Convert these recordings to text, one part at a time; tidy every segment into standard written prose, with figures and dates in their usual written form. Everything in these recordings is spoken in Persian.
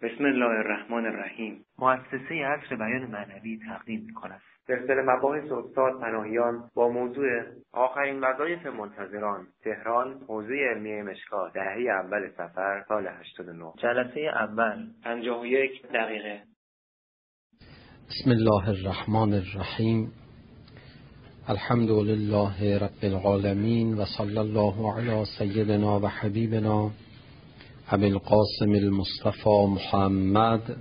بسم الله الرحمن الرحیم. مؤسسه عصر بیان معنوی تقدیم می‌کند. سلسله مباحث استاد پناهیان با موضوع آخرین وظایف منتظران، تهران، حوزه علمیه مشکات، دهه اول صفر سال 89. جلسه اول 51 دقیقه. بسم الله الرحمن الرحیم. الحمد لله رب العالمین و صلی الله علی سیدنا و حبیبنا ابی القاسم المصطفى محمد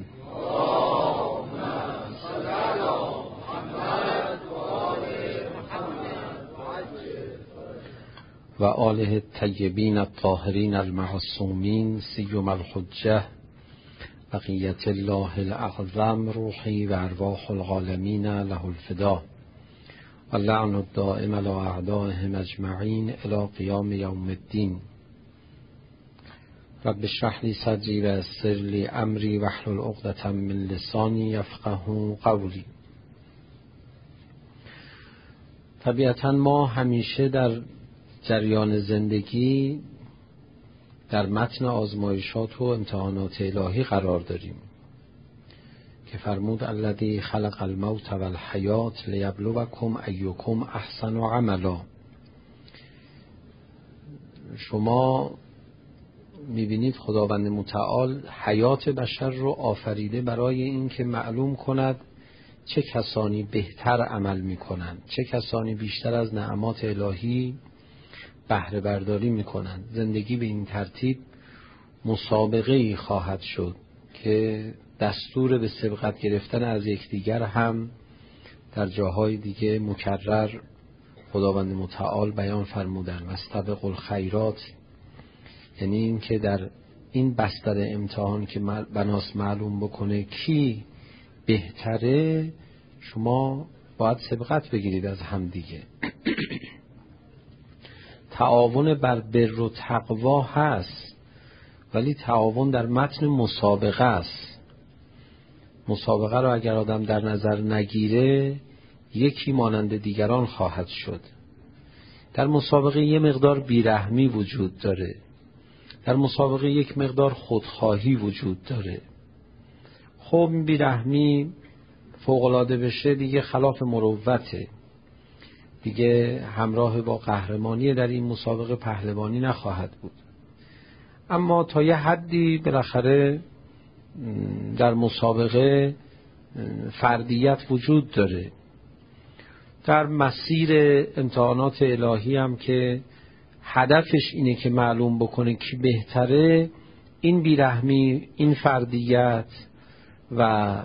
و آله الطیبین الطاهرین المعصومین سیما الحجة بقیة الله الاعظم روحی و ارواح العالمین له الفدا و لعن الدائم علی اعدائهم اجمعین الی قیام یوم الدین. رب اشرح لی صدری و یسر لی امری واحلل عقدة من لسانی یفقهوا قولی. طبیعتا ما همیشه در جریان زندگی در متن آزمایشات و امتحانات الهی قرار داریم که فرمود الذی خلق الموت و الحیات لیبلوکم ایکم احسن عملا. شما میبینید خداوند متعال حیات بشر رو آفریده برای این که معلوم کند چه کسانی بهتر عمل میکنند، چه کسانی بیشتر از نعمات الهی بهره برداری میکنند. زندگی به این ترتیب مسابقه‌ای خواهد شد که دستور به سبقت گرفتن از یکدیگر هم در جاهای دیگه مکرر خداوند متعال بیان فرمودن. واستبقوا الخیرات، یعنی این که در این بستر امتحان که بناس معلوم بکنه کی بهتره، شما باید سبقت بگیرید از هم دیگه. تعاون بر بر و تقوا هست، ولی تعاون در متن مسابقه است. مسابقه رو اگر آدم در نظر نگیره یکی مانند دیگران خواهد شد. در مسابقه یه مقدار بیرحمی وجود داره، در مسابقه یک مقدار خودخواهی وجود داره. خب بیرحمی فوق‌العاده بشه دیگه خلاف مروته، دیگه همراه با قهرمانی در این مسابقه پهلوانی نخواهد بود. اما تا یه حدی بالاخره در مسابقه فردیت وجود داره. در مسیر امتحانات الهی هم که هدفش اینه که معلوم بکنه کی بهتره، این بیرحمی، این فردیت و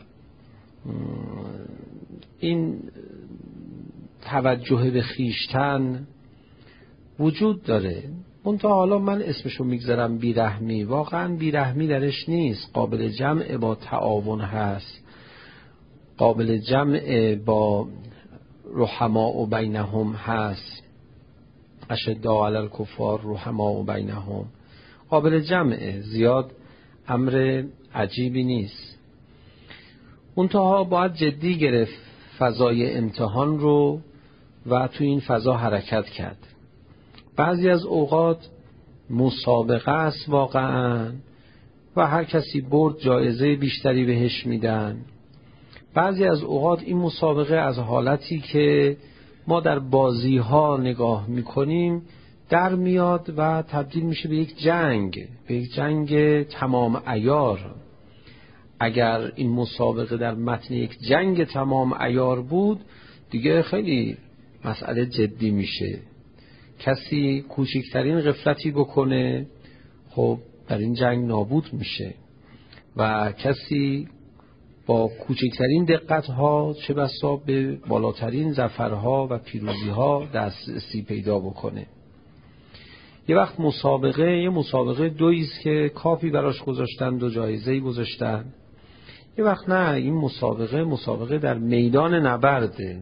این توجه به خیشتن وجود داره. منتها حالا من اسمشو میگذارم بیرحمی، واقعا بیرحمی درش نیست، قابل جمع با تعاون هست، قابل جمع با رحماء بینهم هست، اشداء علی الکفار رحماء بینهم، قابل جمعه، زیاد امر عجیبی نیست. منتها باید جدی گرفت فضای امتحان رو و تو این فضا حرکت کرد. بعضی از اوقات مسابقه است واقعا و هر کسی برد جایزه بیشتری بهش میدن. بعضی از اوقات این مسابقه از حالتی که ما در بازی ها نگاه میکنیم در میاد و تبدیل میشه به یک جنگ، به یک جنگ تمام عیار. اگر این مسابقه در متن یک جنگ تمام عیار بود دیگه خیلی مسئله جدی میشه. کسی کوچکترین غفلتی بکنه خب در این جنگ نابود میشه و کسی با کوچکترین دقت‌ها چه بسا به بالاترین ظفرها و پیروزی‌ها دسترسی پیدا بکنه. یه وقت یه مسابقه دویست که کافی براش گذاشتن، دو جایزه‌ای گذاشتن. یه وقت نه، این مسابقه در میدان نبرده.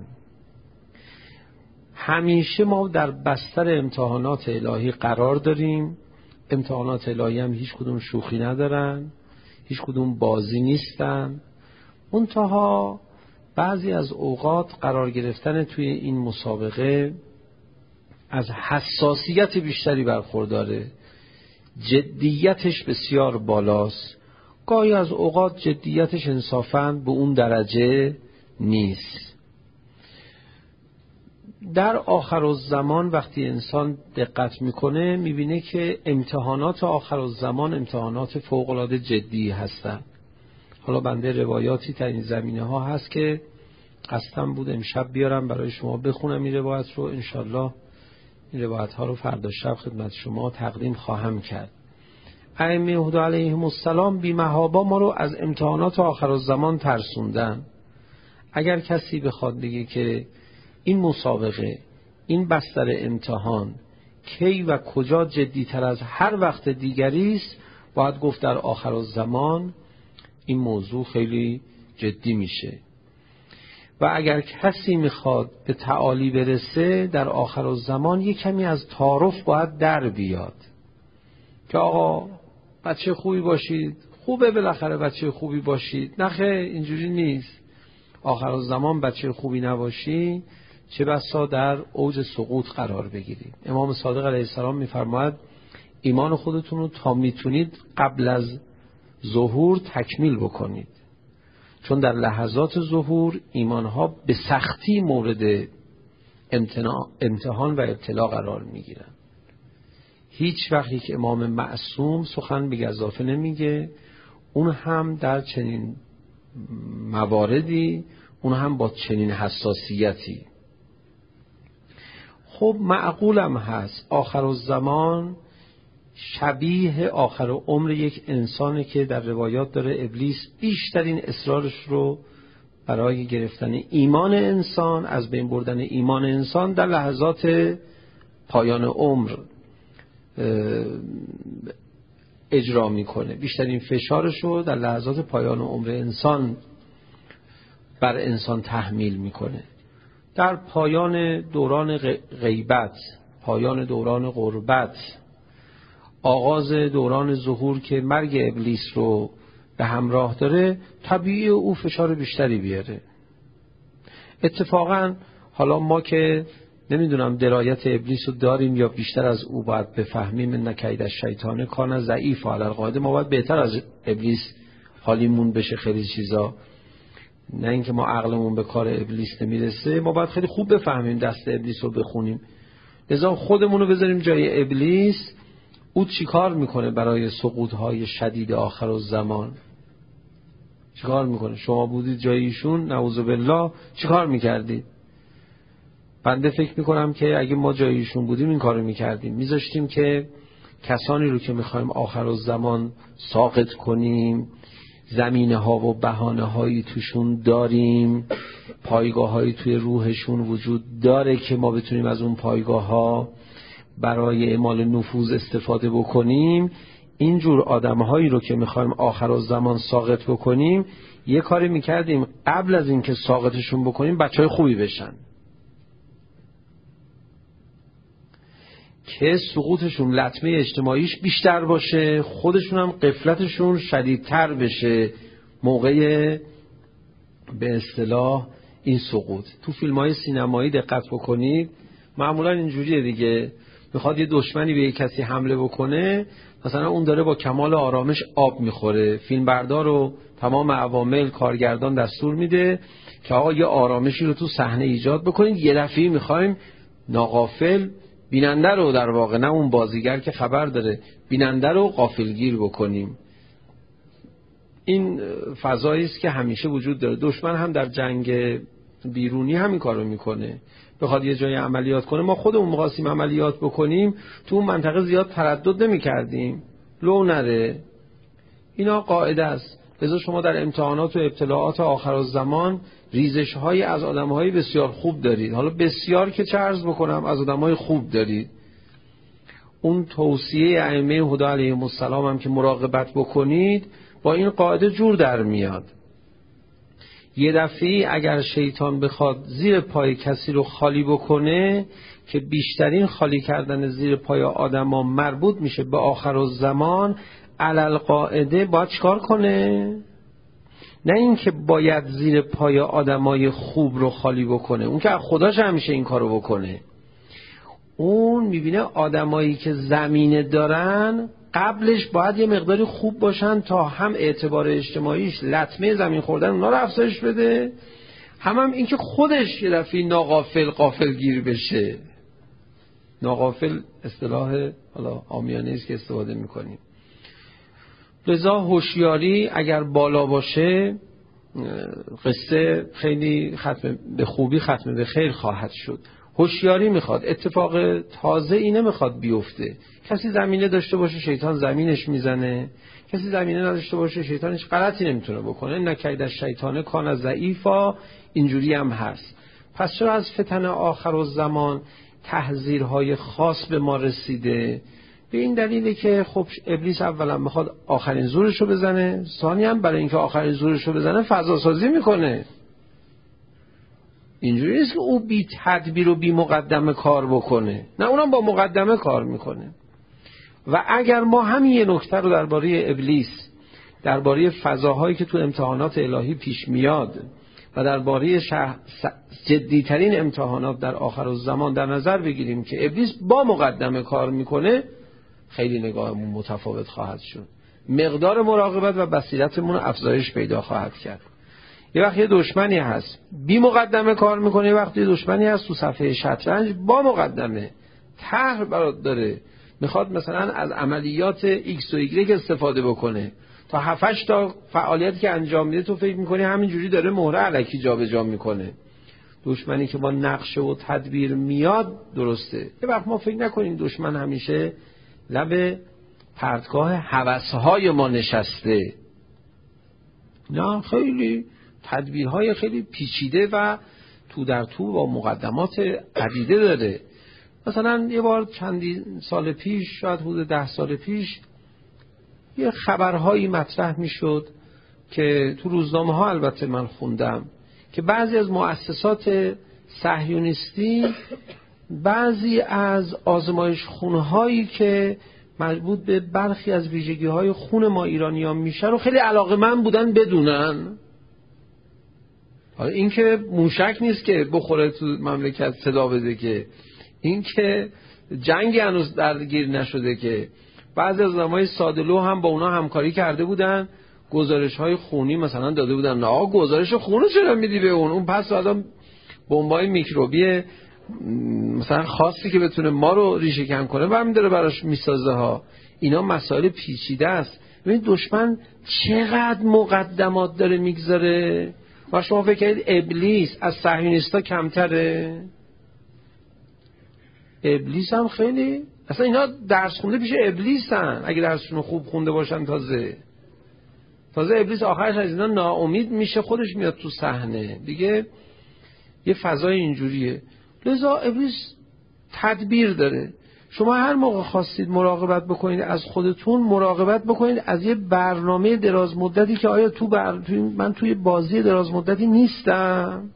همیشه ما در بستر امتحانات الهی قرار داریم. امتحانات الهی هم هیچ کدوم شوخی ندارن، هیچ کدوم بازی نیستن. منتها بعضی از اوقات قرار گرفتن توی این مسابقه از حساسیت بیشتری برخورداره، جدیتش بسیار بالاست، گاهی از اوقات جدیتش انصافاً به اون درجه نیست. در آخرالزمان وقتی انسان دقت میکنه میبینه که امتحانات آخرالزمان امتحانات فوق‌العاده جدی هستن. حالا بنده روایاتی در این زمینه ها هست که قصدم بود امشب بیارم برای شما بخونم این روایت رو. انشالله این روایت ها رو فردا شب خدمت شما تقدیم خواهم کرد. ائمه هدی علیهم السلام بی محابا ما رو از امتحانات آخرالزمان ترسوندن. اگر کسی بخواد بگه که این مسابقه، این بستر امتحان کی و کجا جدیتر از هر وقت دیگری است، باید گفت در آخرالزمان این موضوع خیلی جدی میشه. و اگر کسی میخواد به تعالی برسه در آخرالزمان یک کمی از تعارف باید در بیاد که آقا بچه خوبی باشید، خوبه بالاخره بچه خوبی باشید. نه خیر، اینجوری نیست. آخرالزمان بچه خوبی نباشی چه بسا در اوج سقوط قرار بگیرید. امام صادق علیه السلام میفرماید ایمان خودتون رو تا میتونید قبل از ظهور تکمیل بکنید، چون در لحظات ظهور ایمانها به سختی مورد امتحان و ابتلا قرار میگیرن. هیچ وقت یک امام معصوم سخن به گزافه نمیگه، اون هم در چنین مواردی، اون هم با چنین حساسیتی. خب معقولم هست آخرالزمان شبیه آخر عمر یک انسانه که در روایات داره ابلیس بیشترین اصرارش رو برای گرفتن ایمان انسان، از بین بردن ایمان انسان در لحظات پایان عمر اجرا میکنه. بیشترین فشارش رو در لحظات پایان عمر انسان بر انسان تحمیل میکنه. در پایان دوران غیبت، پایان دوران غربت، آغاز دوران ظهور که مرگ ابلیس رو به همراه داره، طبیعی او فشار بیشتری بیاره. اتفاقا حالا ما که نمیدونم درایت ابلیس رو داریم یا بیشتر از او باید بفهمیم، ان کید الشیطان کان ضعیفا علی القاعده، ما باید بهتر از ابلیس حالیمون بشه خیلی چیزا. نه اینکه ما عقلمون به کار ابلیس نمیرسه، ما باید خیلی خوب بفهمیم دست ابلیس رو بخونیم. لذا خودمون رو بذاریم جای ابلیس، او چیکار میکنه برای سقوط‌های شدید آخرالزمان؟ چیکار میکنه؟ شما بودید جای ایشون نعوذ بالله چیکار میکردید؟ بنده فکر میکنم که اگه ما جای ایشون بودیم این کارو میکردیم، میذاشتیم که کسانی رو که میخوایم آخرالزمان ساقط کنیم، زمینه ها و بهانه هایی توشون داریم، پایگاه هایی توی روحشون وجود داره که ما بتونیم از اون پایگاه ها برای اعمال نفوذ استفاده بکنیم. اینجور آدم هایی رو که میخوایم آخرالزمان ساقط بکنیم، یه کاری میکردیم قبل از اینکه ساقطشون بکنیم بچه های خوبی بشن که سقوطشون لطمه اجتماعیش بیشتر باشه، خودشون هم غفلتشون شدیدتر بشه موقع به اصطلاح این سقوط. تو فیلم‌های سینمایی دقت بکنید معمولا اینجوریه دیگه، میخواد یه دشمنی به یه کسی حمله بکنه، مثلا اون داره با کمال آرامش آب میخوره، فیلمبردار و تمام عوامل کارگردان دستور میده که آقا یه آرامشی رو تو صحنه ایجاد بکنید، یه دفعه میخوایم ناغافل بیننده رو، در واقع نه اون بازیگر که خبر داره، بیننده رو غافلگیر بکنیم. این فضایی است که همیشه وجود داره. دشمن هم در جنگ بیرونی همین کارو میکنه، بخواد یه جای عملیات کنه. ما خودمون می‌خواستیم عملیات بکنیم تو اون منطقه زیاد تردد نمی‌کردیم، لو نره، اینا قاعده است. لذا شما در امتحانات و ابتلاعات آخرالزمان ریزش‌های از آدم‌های بسیار خوب دارید. حالا بسیار که چه عرض بکنم، از آدم‌های خوب دارید. اون توصیه ائمه هدی علیهم السلام هم که مراقبت بکنید با این قاعده جور در میاد. یه دفعه اگر شیطان بخواد زیر پای کسی رو خالی بکنه که بیشترین خالی کردن زیر پای آدما مربوط میشه به آخرالزمان، علل قاعده باید چکار کنه؟ نه اینکه باید زیر پای آدمای خوب رو خالی بکنه، اون که خداش همیشه این کارو بکنه. اون میبینه آدمایی که زمینه دارن قبلش باید یه مقداری خوب باشن تا هم اعتبار اجتماعیش لطمه زمین خوردن اونا رو افزایش بده، هم اینکه خودش یه دفعه ناغافل غافلگیر بشه. ناغافل اصطلاح حالا عامیانه است که استفاده میکنیم. لذا هوشیاری اگر بالا باشه قصه خیلی به خوبی ختم به خیر خواهد شد. هوشیاری میخواد، اتفاق تازه ای نمیخواد بیفته. کسی زمینه داشته باشه شیطان زمینش میزنه، کسی زمینه نداشته باشه شیطانش غلطی نمیتونه بکنه. نکید الشیطان کان ضعیفا، اینجوری هم هست. پس چرا از فتن آخرالزمان تحذیرهای خاص به ما رسیده؟ به این دلیله که خب ابلیس اولا میخواد آخرین زورشو بزنه، ثانیاً برای اینکه آخرین زورشو بزنه فضا سازی میکنه. اینجوری نیست که او بی تدبیر و بی مقدمه کار بکنه، نه، اونم با مقدمه کار میکنه. و اگر ما همین یه نکته رو درباره ابلیس، درباره فضاهایی که تو امتحانات الهی پیش میاد و درباره جدیترین امتحانات در آخرالزمان در نظر بگیریم که ابلیس با مقدمه کار میکنه، خیلی نگاهمون متفاوت خواهد شد. مقدار مراقبت و بصیرتمون افزایش پیدا خواهد کرد. یه وقت یه دشمنی هست بی مقدمه کار میکنه، یه وقت یه دشمنی هست تو صفحه شطرنج با مقدمه طرح برات داره، میخواد مثلا از عملیات ایکس و ایگرگ استفاده بکنه تا 7-8 تا فعالیتی که انجام میده تو فکر میکنی همینجوری داره مهره الکی جابجا میکنه. دشمنی که با نقشه و تدبیر میاد درسته. یه وقت ما فکر نکنیم دشمن همیشه لب پرتگاه هوس‌های ما نشسته. نه، خیلی تدبیرهای خیلی پیچیده و تو در تو با مقدمات عدیده داره. مثلا یه بار چندی سال پیش، شاید حدود 10 سال پیش، یه خبرهایی مطرح میشد که تو روزنامه ها البته من خوندم که بعضی از مؤسسات صهیونیستی بعضی از آزمایش خونهایی که مربوط به برخی از ویژگی های خون ما ایرانیان میشه رو خیلی علاقه‌مند بودن بدونن. حالا این که موشک نیست که بخوره تو مملکت صدا بده، که این که جنگی هنوز درگیر نشده، که بعضی از آدمای ساده‌لوح هم با اونا همکاری کرده بودن، گزارش‌های خونی مثلا داده بودن. نه، گزارش خون چرا میدی به اون پس آدم بمبای میکروبی مثلا خاصی که بتونه ما رو ریشه کن کنه برمی داره براش میسازه ها. اینا مسائل پیچیده است. ببین دشمن چقدر مقدمات داره میگذاره و شما فکر کنید ابلیس از صهیونیستا کمتره؟ ابلیس هم خیلی، اصلا اینا درس خونده پیش ابلیسن. اگه درسشون خوب خونده باشن تازه ابلیس آخرش از اینا ناامید میشه، خودش میاد تو صحنه دیگه. یه فضای اینجوریه. لذا ابلیس تدبیر داره. شما هر موقع خواستید مراقبت بکنید از خودتون، مراقبت بکنید از یه برنامه دراز مدتی که آیا من توی بازی دراز مدتی نیستم؟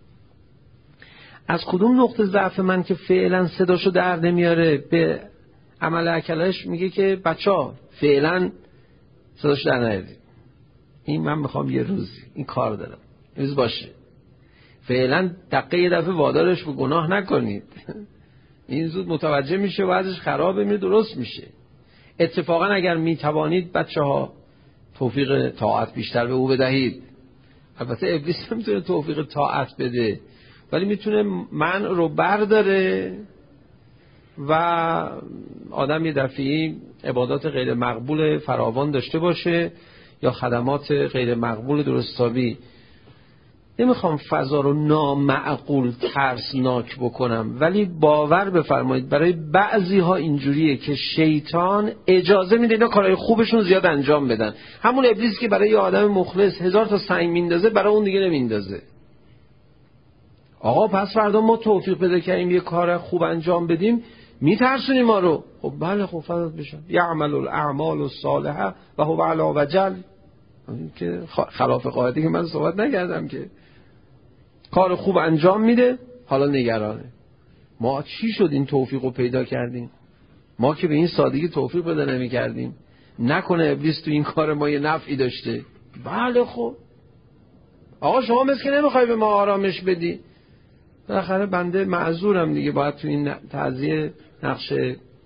از کدوم نقطه ضعف من که فعلا صداشو در نمیاره به عمل اکلش میگه که بچه‌ها فعلا صداشو در نیارید، این من میخوام یه روز این کار دارم، روز باشه، فعلا دقیقه یه دفعه وادارش به گناه نکنید. این زود متوجه میشه و ازش خرابه، میره درست میشه. اتفاقا اگر میتوانید بچه‌ها توفیق طاعت بیشتر به او بدهید. البته ابلیس نمیتونه توفیق طاعت بده، ولی میتونه من رو برداره و آدم یه دفعی عبادات غیر مقبول فراوان داشته باشه یا خدمات غیر مقبول درستابی. نمیخوام فضا رو نامعقول ترسناک بکنم، ولی باور بفرمایید برای بعضی ها اینجوریه که شیطان اجازه میده اینا کارهای خوبشون زیاد انجام بدن. همون ابلیس که برای یه آدم مخلص 1000 تا سنگ میندازه، برای اون دیگه نمیندازه. آقا پس فردا ما توفیق پیدا کردیم یه کار خوب انجام بدیم، میترسونی ما رو. خب بله، خب فضل بشن یعمل الاعمال الصالحه و هو علی وجل، که خلاف قاعده که من صحبت نکردم، که کار خوب انجام میده حالا نگرانه. ما چی شد این توفیق رو پیدا کردیم؟ ما که به این سادگی توفیق پیدا نمی کردیم. نکنه ابلیس تو این کار ما یه نفعی داشته. بله خب آقا شما مثل که نمیخوای به ما آرامش بدی. بالاخره بنده معذورم دیگه، باید تو این تعزیه نقش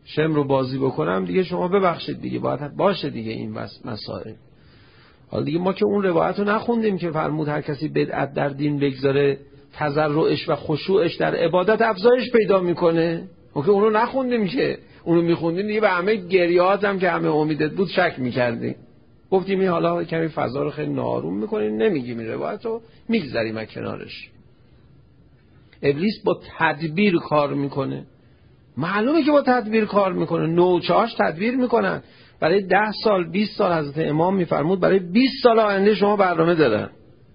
شم رو بازی بکنم دیگه شما ببخشید دیگه باید باشه دیگه این مسائل. حالا دیگه ما که اون روایت رو نخوندیم که فرمود هر کسی بدعت در دین بگذاره تضرعش و خشوعش در عبادت افزایش پیدا میکنه. ما که اون رو نخوندیم، که اون رو میخوندیم دیگه به همه گریهات هم که همه امیدت بود شک میکردیم. گفتیم این حالا کمی فضا رو خیلی ناآروم میکنیم، نمیگیم این روایت رو، میگذاریم از کنارش. ابلیس با تدبیر کار میکنه، معلومه که با تدبیر کار میکنه. نوچه‌هاش تدبیر میکنن برای 10 سال 20 سال. حضرت امام میفرمود برای 20 سال آینده شما برنامه دارن،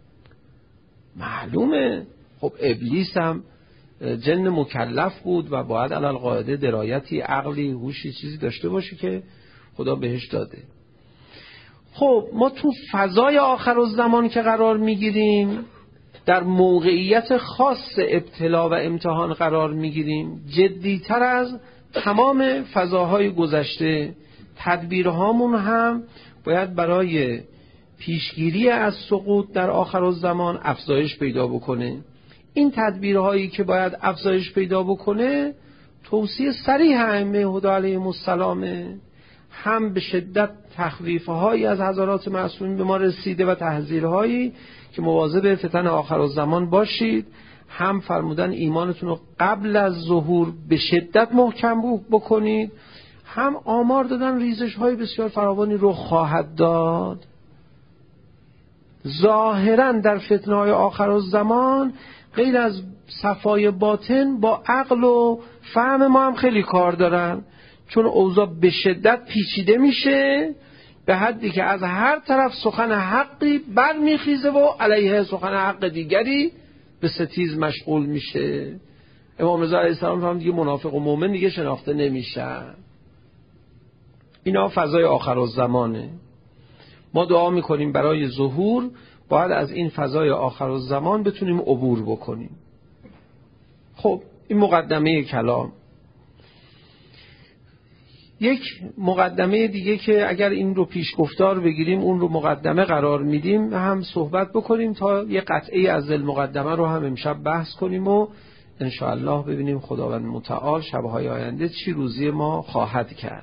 معلومه. خب ابلیس هم جن مکلف بود و باید علی القاعده درایتی، عقلی، هوشی، چیزی داشته باشه که خدا بهش داده. خب ما تو فضای آخرالزمان که قرار میگیریم، در موقعیت خاص ابتلا و امتحان قرار میگیریم، جدیتر از تمام فضاهای گذشته. تدبیرهامون هم باید برای پیشگیری از سقوط در آخرالزمان افزایش پیدا بکنه. این تدبیرهایی که باید افزایش پیدا بکنه توصیه صریح ائمه هدی علیهم السلام، هم به شدت تخویف‌هایی از حضرات معصومین به ما رسیده و تحذیرهایی که مواظب فتن آخرالزمان باشید، هم فرمودن ایمانتون رو قبل از ظهور به شدت محکم بکنید، هم آمار دادن ریزش‌های بسیار فراوانی رو خواهد داد. ظاهراً در فتنه‌های آخرالزمان غیر از صفای باطن با عقل و فهم ما هم خیلی کار دارن، چون اوضاع به شدت پیچیده میشه به حدی که از هر طرف سخن حقی برمیخیزه و علیه سخن حق دیگری به ستیز مشغول میشه. امام رضا علیه السلام هم دیگه منافق و مؤمن دیگه شناخته نمیشن. اینا فضای آخرالزمانه. ما دعا میکنیم برای ظهور باید از این فضای آخرالزمان بتونیم عبور بکنیم. خب این مقدمه کلام. یک مقدمه دیگه که اگر این رو پیشگفتار بگیریم اون رو مقدمه قرار میدیم هم صحبت بکنیم تا یه قطعه از المقدمه رو هم امشب بحث کنیم و انشاءالله ببینیم خداوند متعال شبهای آینده چی روزی ما خواهد کرد.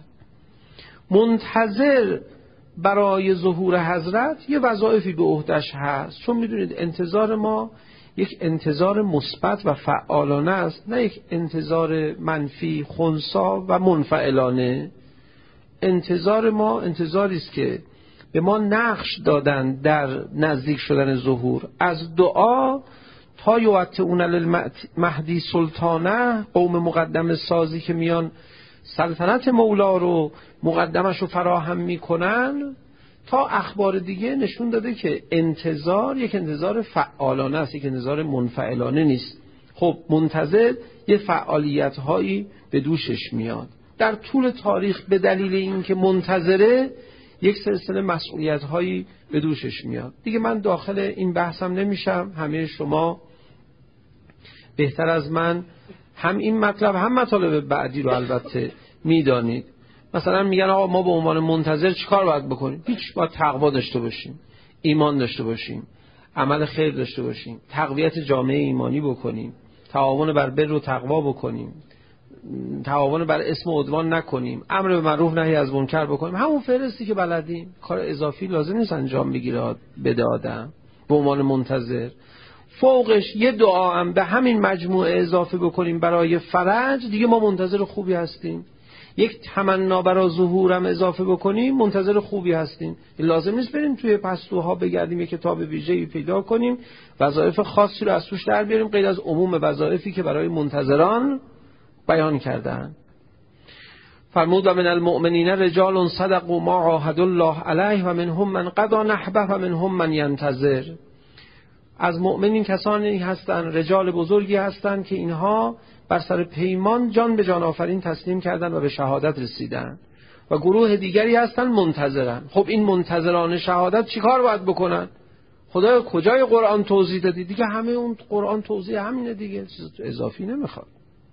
منتظر برای ظهور حضرت یه وظایفی به عهده‌اش هست، چون میدونید انتظار ما یک انتظار مثبت و فعالانه است، نه یک انتظار منفی خنثی و منفعلانه. انتظار ما انتظاری است که به ما نقش دادن در نزدیک شدن ظهور، از دعا تا یوطئون للمهدی سلطانه، قوم مقدم سازی که میان سلطنت مولا رو مقدمش رو فراهم میکنن، تا اخبار دیگه نشون داده که انتظار یک انتظار فعالانه است، یک انتظار منفعلانه نیست. خب منتظر یه فعالیت هایی به دوشش میاد در طول تاریخ، به دلیل اینکه منتظره یک سلسله مسئولیت هایی به دوشش میاد. دیگه من داخل این بحثم نمیشم، همه شما بهتر از من هم این مطلب هم مطالب بعدی رو البته میدانید. مثلا میگن آقا ما به عنوان منتظر چیکار باید بکنیم؟ هیچ، باید تقوا داشته باشیم، ایمان داشته باشیم، عمل خیر داشته باشیم، تقویت جامعه ایمانی بکنیم، تعاون بر بر و تقوا بکنیم، تعاون بر اسم و عدوان نکنیم، امر به معروف نهی از منکر بکنیم. همون فهرستی که بلدیم، کار اضافی لازم نیست انجام بگیره بده آدم به عنوان منتظر. فوقش یه دعا هم به همین مجموعه اضافه بکنیم برای فرج، دیگه ما منتظر خوبی هستیم. یک تمنا برای ظهورم اضافه بکنیم منتظر خوبی هستیم. لازم نیست بریم توی پستوها بگردیم یک کتاب ویژه‌ای پیدا کنیم وظایف خاصی رو از توش در بیاریم غیر از عموم وظایفی که برای منتظران بیان کردن. فرمود و من المؤمنین رجال صدقوا ما عاهدوا الله علیه و منهم من قضی نحبه و منهم من ینتظر. از مؤمنین کسانی هستند، رجال بزرگی هستند که اینها بر سر پیمان جان به جان آفرین تسلیم کردند و به شهادت رسیدند، و گروه دیگری هستند منتظرن. خب این منتظران شهادت چیکار باید بکنن؟ خدا کجای قرآن توضیح دادی؟ دیگه همه اون قرآن توضیح همینه دیگه، چیز اضافی نمیخواد.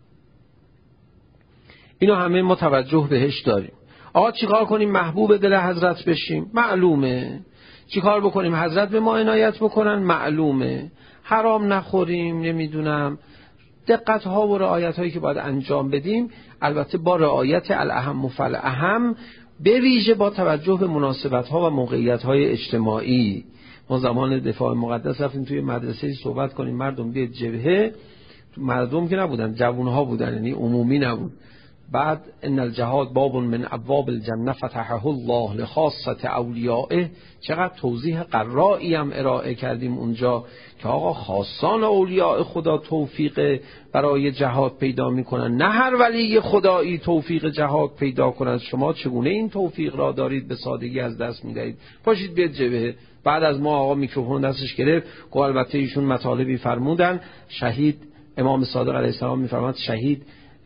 اینو همه ما توجه بهش داریم. آقا چیکار کنیم محبوب دل حضرت بشیم؟ معلومه. چیکار بکنیم حضرت به ما عنایت بکنن؟ معلومه. حرام نخوریم، نمیدونم دقت ها و رعایت هایی که باید انجام بدیم، البته با رعایت الاهم فالاهم، به ویژه با توجه به مناسبت ها و موقعیت های اجتماعی. ما زمان دفاع مقدس رفتیم توی مدرسه صحبت کنیم، مردم بیاد جبهه، مردم که نبودن، جوان ها بودن، یعنی عمومی نبود. بعد ان الجهاد باب من ابواب الجنه فتحه الله لخاصه اولیائه، چقدر توضیح قرایی هم ارائه کردیم اونجا که آقا خاصان اولیاء خدا توفیق برای جهاد پیدا میکنن، نه هر ولی خدایی توفیق جهاد پیدا کنند. شما چگونه این توفیق را دارید به سادگی از دست میدهید؟ پاشید بیاد جبهه. بعد از ما آقا میکروفون دستش گرفت، گفت البته ایشون مطالبی فرمودن، شهید امام صادق علیه السلام میفرماد شهید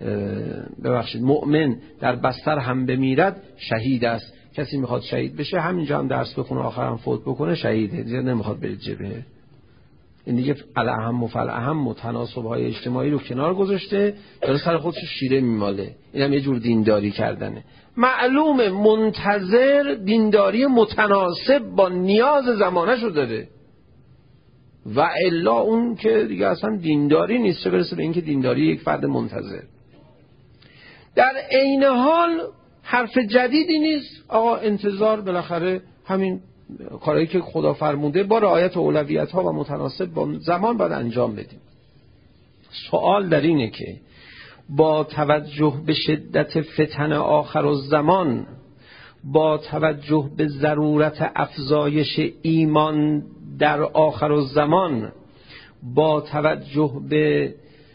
مؤمن در بستر هم بمیرد شهید است. کسی میخواد شهید بشه همینجا هم درس بخونه آخرام فوت بکنه شهیده، دیگه نمیخواد برید جبهه. این دیگه الاهم و فالاهم و تناسب‌های اجتماعی رو کنار گذاشته، داره سر خودش شیره میماله. اینم یه جور دینداری کردنه. معلومه منتظر دینداری متناسب با نیاز زمانه شو داره، و الا اون که دیگه اصلا دینداری نیست، چه برسه به این که دینداری یک فرد منتظر. در عین حال حرف جدیدی نیست. آقا انتظار بالاخره همین کارهایی که خدا فرموده با رعایت اولویت ها و متناسب با زمان باید انجام بدیم. سوال در اینه که با توجه به شدت فتن آخر الزمان، با توجه به ضرورت افزایش ایمان در آخر الزمان، با توجه به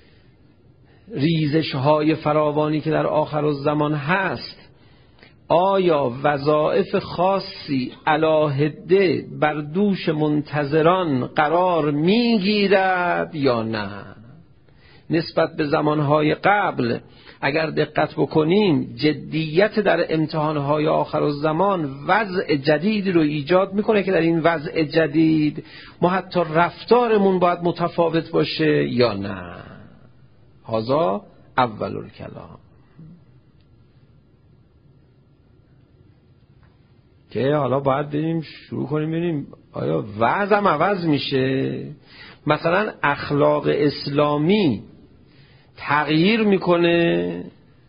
ریزش های فراوانی که در آخر الزمان هست، آیا وظایف خاصی علاهده بر دوش منتظران قرار میگیرد یا نه؟ نسبت به زمانهای قبل اگر دقت بکنیم، جدیت در امتحانهای آخر الزمان وضع جدید رو ایجاد میکنه که در این وضع جدید ما حتی رفتارمون باید متفاوت باشه یا نه. هذا اول الکلام. که حالا باید بریم شروع کنیم ببینیم آیا وضعم عوض میشه؟ مثلا اخلاق اسلامی تغییر میکنه؟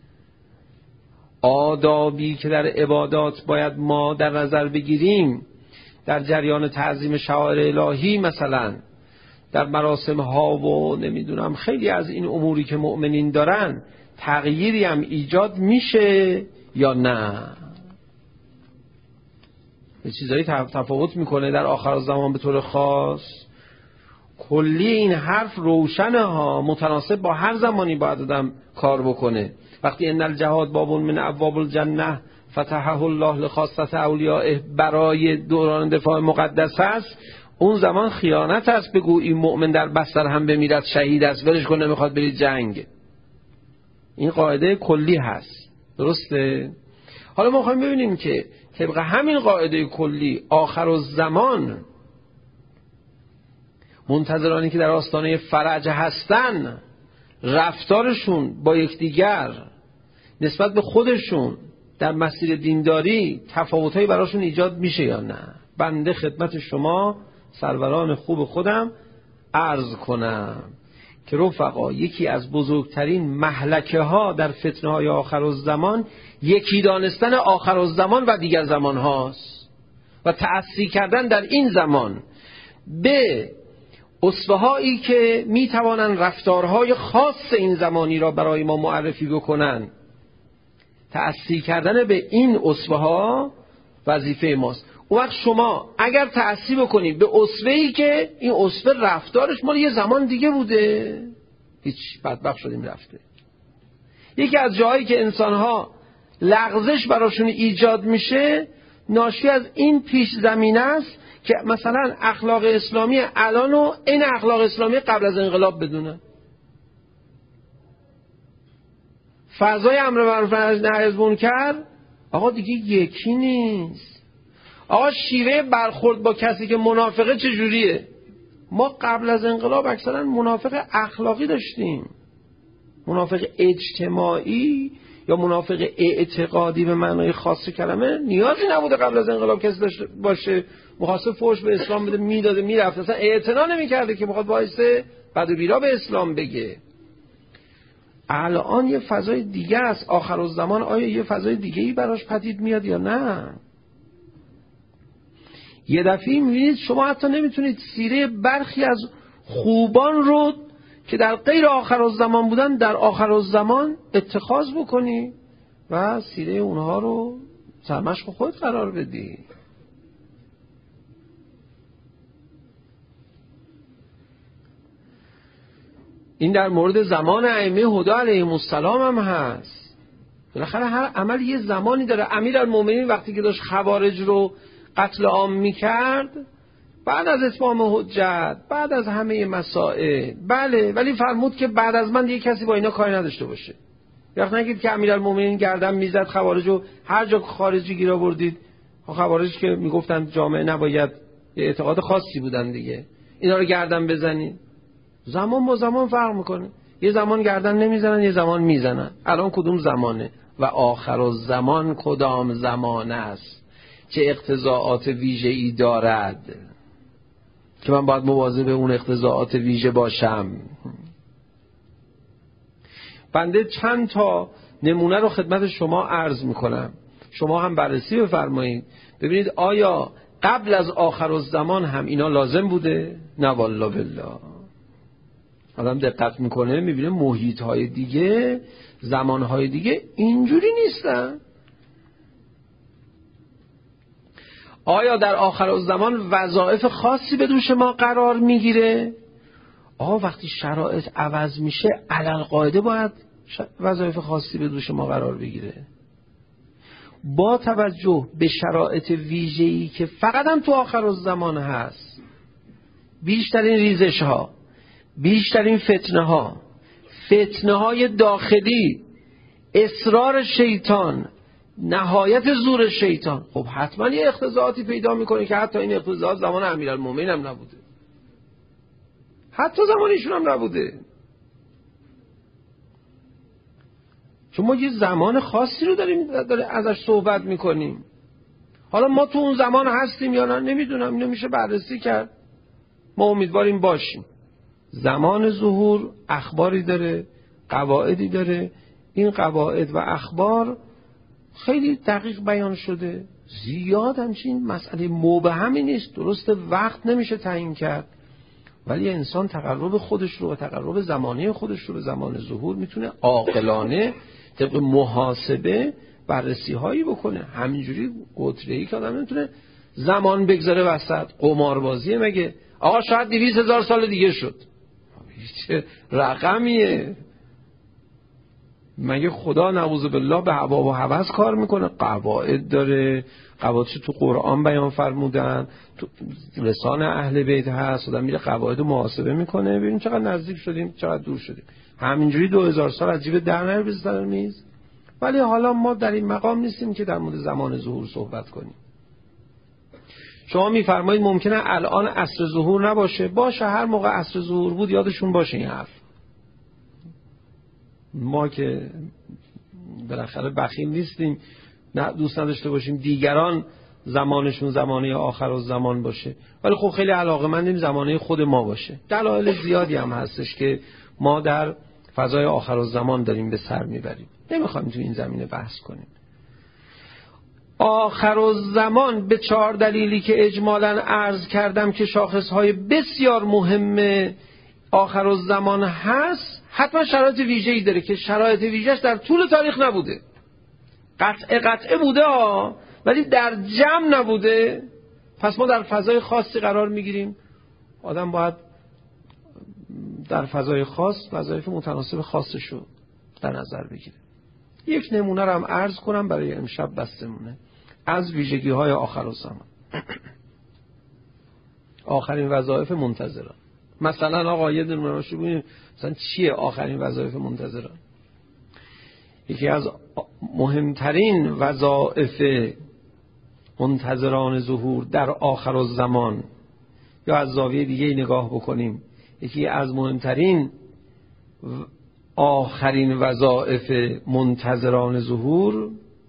آدابی که در عبادات باید ما در نظر بگیریم در جریان تعظیم شعائر الهی، مثلا در مراسم ها و نمیدونم خیلی از این اموری که مؤمنین دارن، تغییری هم ایجاد میشه یا نه؟ یه چیزایی تفاوت میکنه در آخر زمان به طور خاص؟ کلی این حرف روشنه ها، متناسب با هر زمانی باید آدم کار بکنه. وقتی ان الجهاد باب من ابواب الجنه فتحه الله لخاصه اولیائه برای دوران دفاع مقدس است، اون زمان خیانت است بگو این مؤمن در بستر هم بمیرد شهید است، ولش کن نمیخواد برید جنگ. این قاعده کلی هست، درسته؟ حالا ما خواهیم ببینیم که طبق همین قاعده کلی آخر الزمان منتظرانی که در آستانه فرج هستن، رفتارشون با یکدیگر نسبت به خودشون در مسیر دینداری تفاوتایی براشون ایجاد میشه یا نه؟ بنده خدمت شما سروران خوب خودم عرض کنم که رفقا، یکی از بزرگترین مهلکه ها در فتنه های آخر الزمان یکی دانستن آخر الزمان و دیگر زمان هاست و تأسی کردن در این زمان به اسوه هایی که می توانند رفتارهای خاص این زمانی را برای ما معرفی بکنن. تأسی کردن به این اسوه ها وظیفه ماست. اون وقت شما اگر تأسی بکنید به اسوه‌ای که این اسوه رفتارش مال یه زمان دیگه بوده، هیچ، بدبخت شدیم رفته. یکی از جاهایی که انسان‌ها لغزش براشون ایجاد میشه ناشی از این پیش زمینه است که مثلا اخلاق اسلامی الان و این اخلاق اسلامی قبل از انقلاب بدونن. فضای امر معروف نهی از منکر آقا دیگه یکی نیست. آقا شیوه برخورد با کسی که منافقه چجوریه؟ ما قبل از انقلاب اکثرا منافق اخلاقی داشتیم، منافق اجتماعی یا منافق اعتقادی به معنای خاص کلمه نیازی نبوده قبل از انقلاب کسی داشته باشه مخاصه فوش به اسلام بده میداده میرفت، اصلا اعتنا نمیکرده که بخواد باعث بد و بیرا به اسلام بگه. الان یه فضای دیگه است. آخرالزمان آیا یه فضای دیگه‌ای براش پدید میاد یا نه؟ یه دفعه میبینید شما حتی نمیتونید سیره برخی از خوبان رو که در غیر آخرالزمان بودن در آخرالزمان اتخاذ بکنی و سیره اونها رو سرمشق خود قرار بدی. این در مورد زمان ائمه هدی علیهم السلام هم هست. بالاخره هر عمل یه زمانی داره. امیرالمومنین وقتی که داشت خوارج رو قتل عام میکرد بعد از اتمام حجت، بعد از همه مسائل، بله، ولی فرمود که بعد از من دیگه کسی با اینا کاری نداشته باشه. وقتی نگید که امیرالمومنین گردن میزد خوارج رو، هر جا خارجی گیر آوردید، خوارج که میگفتن جامعه نباید، اعتقاد خاصی بودن دیگه، اینا رو گردن بزنید. زمان با زمان فرق میکنه. یه زمان گردن نمیزنن، یه زمان میزنن. الان کدوم زمانه؟ و آخرالزمان کدام زمان است که اقتضاعات ویژه‌ای دارد که من باید مواظب اون اقتضاعات ویژه باشم. بنده چند تا نمونه رو خدمت شما عرض میکنم، شما هم بررسی بفرمایید ببینید آیا قبل از آخرالزمان هم اینا لازم بوده؟ نه والله بالله. آدم دقت میکنه میبینه محیط‌های دیگه، زمان‌های دیگه اینجوری نیستن. آیا در آخرالزمان وظایف خاصی به دوش ما قرار میگیره؟ وقتی شرایط عوض میشه علالقاعده باید وظایف خاصی به دوش ما قرار بگیره. با توجه به شرایط ویژه‌ای که فقط هم تو آخرالزمان هست، بیشترین ریزش ها، بیشترین فتنه های داخلی، اصرار شیطان، نهایت زور شیطان، خب حتما یه اقتضاعاتی پیدا میکنه که حتی این اقتضاعات زمان امیرالمومنین هم نبوده، حتی زمان ایشون هم نبوده. چون ما یه زمان خاصی رو داریم ازش صحبت میکنیم. حالا ما تو اون زمان هستیم یا نه نمیدونم، اینو میشه بررسی کرد. ما امیدواریم باشیم. زمان ظهور اخباری داره، قواعدی داره. این قواعد و اخبار خیلی دقیق بیان شده. زیاد همچین مسئله مبهمی نیست. درست وقت نمیشه تعیین کرد، ولی انسان تقرب خودش رو و تقرب زمانی خودش رو به زمان ظهور میتونه عاقلانه طبق محاسبه بررسی هایی بکنه. همینجوری قطره‌ای که آدم نمیتونه زمان بگذاره وسط. قماربازیه مگه؟ آقا شاید 200,000 سال دیگه شد. چه رقمیه؟ مگه خدا نعوذ بالله به هوا و هوس کار میکنه؟ قواعد داره، قواعدش تو قرآن بیان فرمودن، تو لسان اهل بیت هست. آدم میره قواعد رو محاسبه میکنه، ببین چقدر نزدیک شدیم چقدر دور شدیم. همینجوری 2000 سال از جیب در نره بزنن میز. ولی حالا ما در این مقام نیستیم که در مورد زمان ظهور صحبت کنیم. شما میفرمایید ممکنه الان عصر ظهور نباشه. باشه، هر موقع عصر ظهور بود یادشون باشه این حرف. ما که بالاخره بخیل نیستیم، نه دوست نداشته باشیم دیگران زمانشون زمانه آخرالزمان باشه، ولی خب خیلی علاقه‌مندیم زمانه خود ما باشه. دلایل زیادی هم هستش که ما در فضای آخرالزمان داریم به سر میبریم. نمیخوایم تو این زمینه بحث کنیم. آخرالزمان به 4 دلیلی که اجمالاً عرض کردم که شاخصهای بسیار مهم آخرالزمان هست، حتما شرایط ویژه‌ای داره که شرایط ویژه‌اش در طول تاریخ نبوده. قطعه بوده ولی در جمع نبوده. پس ما در فضای خاصی قرار میگیریم. آدم باید در فضای خاص وظایف متناسب خاصش رو در نظر بگیره. یک نمونه رو هم عرض کنم برای امشب بستمونه از ویژگی‌های آخرالزمان. آخرین وظایف منتظران. مثلا آقا یه نمونه رو ببینیم مثلا چیه آخرین وظایف منتظران. یکی از مهمترین وظایف منتظران ظهور در آخرالزمان، یا از زاویه دیگه نگاه بکنیم، یکی از مهمترین آخرین وظایف منتظران ظهور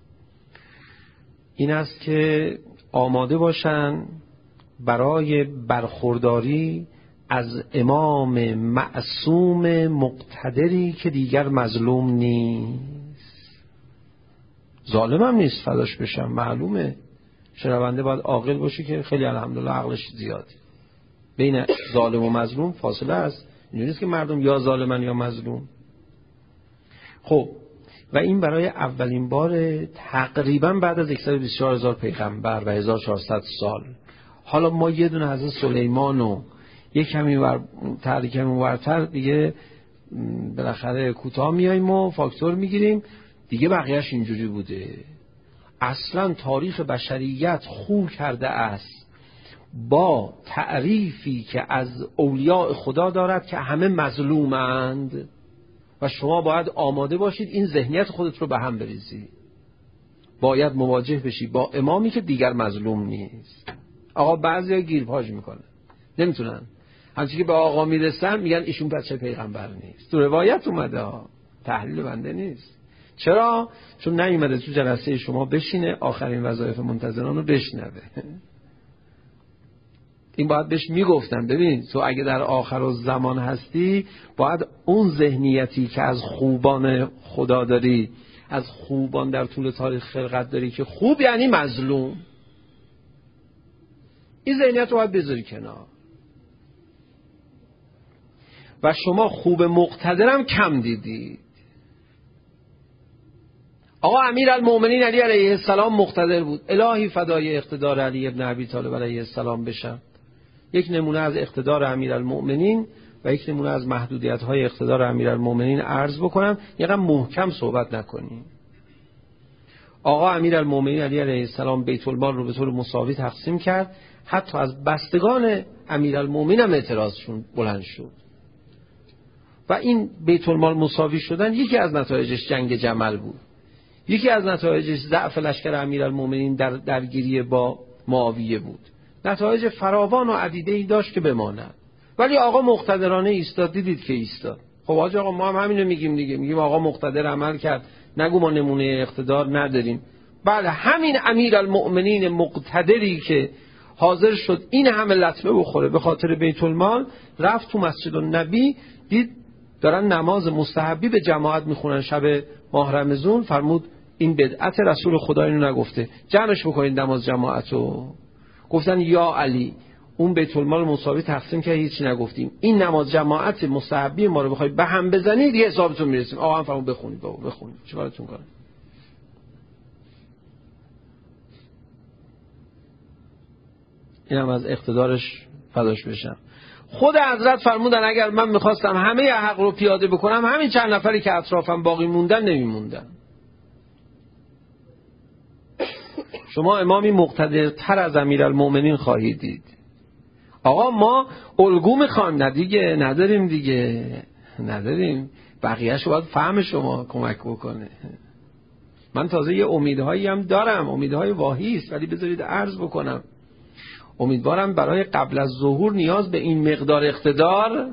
این است که آماده باشن برای برخورداری از امام معصوم مقتدری که دیگر مظلوم نیست. ظالم هم نیست، فداش بشم، معلومه. شنونده باید عاقل باشه که خیلی الحمدلله عقلش زیاده. بین ظالم و مظلوم فاصله است. اینجوری نیست که مردم یا ظالمن یا مظلوم. خب و این برای اولین بار تقریبا بعد از 124,000 پیغمبر و 1400 سال. حالا ما یه دونه حضرت سلیمان و یک کمی ورتر دیگه بالاخره کوتاه میاییم و فاکتور میگیریم دیگه، بقیهش اینجوری بوده. اصلا تاریخ بشریت خو کرده است با تعریفی که از اولیاء خدا دارد که همه مظلومند و شما باید آماده باشید این ذهنیت خودت رو به هم بریزی. باید مواجه بشی با امامی که دیگر مظلوم نیست. آقا بعضیا گیرپاژ میکنن، نمیتونن، همچنین که به آقا میرسن میگن ایشون بچه پیغمبر نیست. تو روایت اومده ها، تحلیل بنده نیست. چرا؟ چون نیومده تو جلسه شما بشینه آخرین وظایف منتظران رو بشنوه. این باید بهش میگفتن ببین تو اگه در آخر الزمان هستی باید اون ذهنیتی که از خوبان خدا داری، از خوبان در طول تاریخ خلقت داری که خوب یعنی مظلوم، این ذهنیت رو باید بذاری کنار. و شما خوب مقتدرم کم دیدید. آقا امیرالمومنین علی علیه السلام مقتدر بود. الهی فدای اقتدار علی ابن ابی طالب علیه السلام بشم. یک نمونه از اقتدار امیرالمومنین و یک نمونه از محدودیت‌های اقتدار امیرالمومنین عرض بکنم، یکم محکم صحبت نکنیم. آقا امیرالمومنین علی علیه السلام بیت المال رو به طور مساوی تقسیم کرد، حتی از بستگان امیرالمومنین هم اعتراضشون بلند شد. و این بیت المال مساوی شدن یکی از نتایجش جنگ جمل بود. یکی از نتایجش ضعف لشکر امیرالمومنین در درگیری با معاویه بود. نتایج فراوان و عدیده‌ای داشت که بماند. ولی آقا مقتدرانه ایستاد، دیدید که ایستاد. خب آقا ما هم همینو میگیم دیگه، میگیم آقا مقتدر عمل کرد، نگو ما نمونه اقتدار نداریم. بله همین امیرالمؤمنین مقتدری که حاضر شد این همه لطمه بخوره به خاطر بیت المال، رفت تو مسجد النبی دید دارن نماز مستحبی به جماعت میخونن شب ماه رمضان، فرمود این بدعت، رسول خدا اینو نگفته، جمعش بکنید نماز جماعتو. گفتن یا علی اون بیت المال مساوی تقسیم که هیچ نگفتیم، این نماز جماعت مستحبی ما رو بخوای به هم بزنید دیگه حسابتون میرسیم. آقا هم فرمود بخونید بابا بخونید، چیکارتون کنم. اینم از اقتدارش فداش بشم. خود حضرت فرمودن اگر من میخواستم همه حق رو پیاده بکنم، همین چند نفری که اطرافم باقی موندن نمیموندن. شما امامی مقتدرتر از امیرالمؤمنین خواهید دید. آقا ما الگو میخوایم، نه دیگه نداریم دیگه، نداریم. بقیه‌شو باید فهم شما کمک بکنه. من تازه یه امیدهایی هم دارم، امیدهای واهی است، ولی بذارید عرض بکنم. امیدوارم برای قبل از ظهور نیاز به این مقدار اقتدار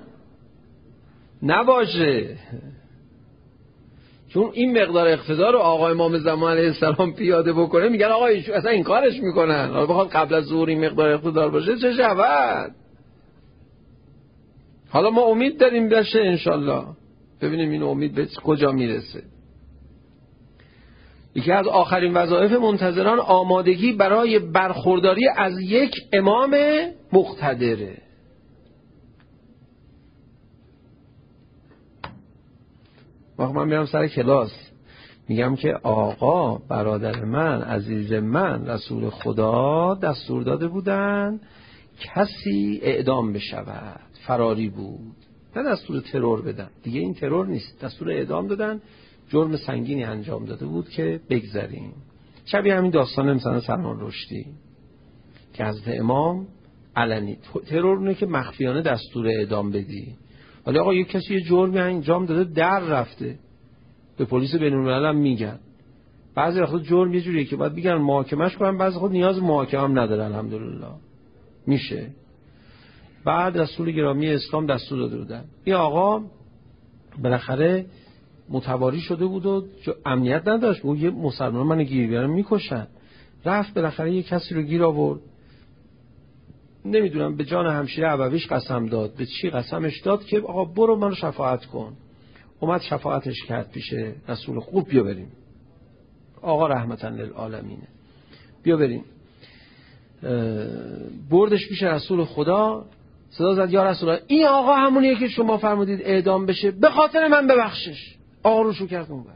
نباشه، چون این مقدار اقتدار رو آقا امام زمان علیه السلام پیاده بکنه میگن آقا اصلا این کارش میکنن، حالا بخواد قبل از ظهور این مقدار اقتدار باشه چه شود. حالا ما امید داریم بشه انشالله، ببینیم این امید به کجا میرسه. یکی از آخرین وظایف منتظران آمادگی برای برخورداری از یک امام مقتدره. وقتی من میرم سر کلاس میگم که آقا برادر من عزیز من رسول خدا دستور داده بودن کسی اعدام بشود، فراری بود، نه دستور ترور بدن، دیگه این ترور نیست، دستور اعدام دادن، جرم سنگینی انجام داده بود که بگذریم. شبیه همین داستان مثلا سلمان رشدی که حضرت امام علنی، ترور اینه که مخفیانه دستور اعدام بدی. ولی آقا یک کسی یه جرمی انجام داده در رفته، به پلیس بین‌الملل هم میگن. بعضی وقتا جرم یه جوریه که باید بگن محاکمش کنن، بعضی خود نیاز محاکمه هم نداره، الحمدلله میشه. بعد رسول گرامی اسلام دستور داده بودن این آقا بالاخره متواری شده بود و امنیت نداشت، او یه مسلمان من گیر بیارم میکشن، رفت بالاخره یه کسی رو گیر آورد، نمیدونم به جان همشیره ابویش قسم داد، به چی قسمش داد که آقا برو منو شفاعت کن. اومد شفاعتش کرد پیش رسول خوب. بیا بریم، آقا رحمتا للعالمینه، بیا بریم. بردش پیش رسول خدا، صدا زد یا رسول الله این آقا همونیه که شما فرمودید اعدام بشه، به خاطر من ببخشش. آقا روشو کرد اونور.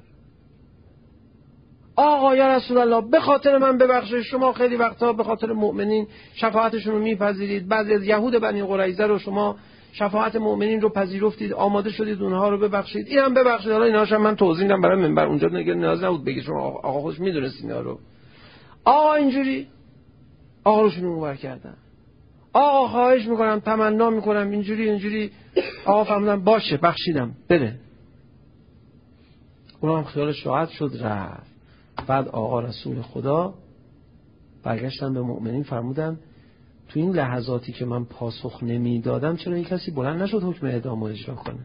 آقا یا رسول الله به خاطر من ببخشش، شما خیلی وقتا به خاطر مؤمنین شفاعتشون رو میپذیرید، بعضی از یهود بنی قریظه رو شما شفاعت مؤمنین رو پذیرفتید، آماده شدید اونها رو ببخشید، اینم ببخشید. حالا ایناش من توضیح میدم برای منبر، اونجا دیگه نیاز نبود بگید، شما آقا خودش میدونست اینا رو. آقا اینجوری آقا روشون اونور کردن. آقا خواهش میکنم، تمنا میکنم، اینجوری. آقا فرمودن باشه بخشیدم، بره. اونم خیالش راحت شد رفت. بعد آقا رسول خدا برگشتن به مؤمنین فرمودن تو این لحظاتی که من پاسخ نمیدادم چرا یک کسی بلند نشد حکم اعدام رو اجرا کنه؟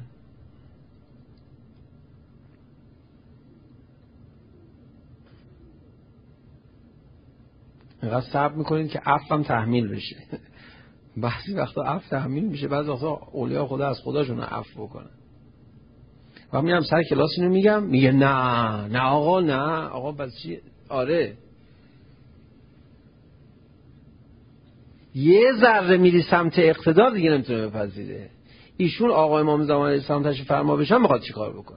اینقدر صبر میکنید که عفوم تحمیل بشه. بعضی وقتا عفو تحمیل میشه، بعضی وقتا اولیاء خدا از خداشون عفو بکنن. و میرم سر کلاس اینو میگم، میگه نه آقا بس چی؟ آره یه ذره میری سمت اقتدار دیگه نمیتونه بپذیره. ایشون آقا امام زمان علیه السلام تشریف فرما بشن میخواد چیکار بکنه؟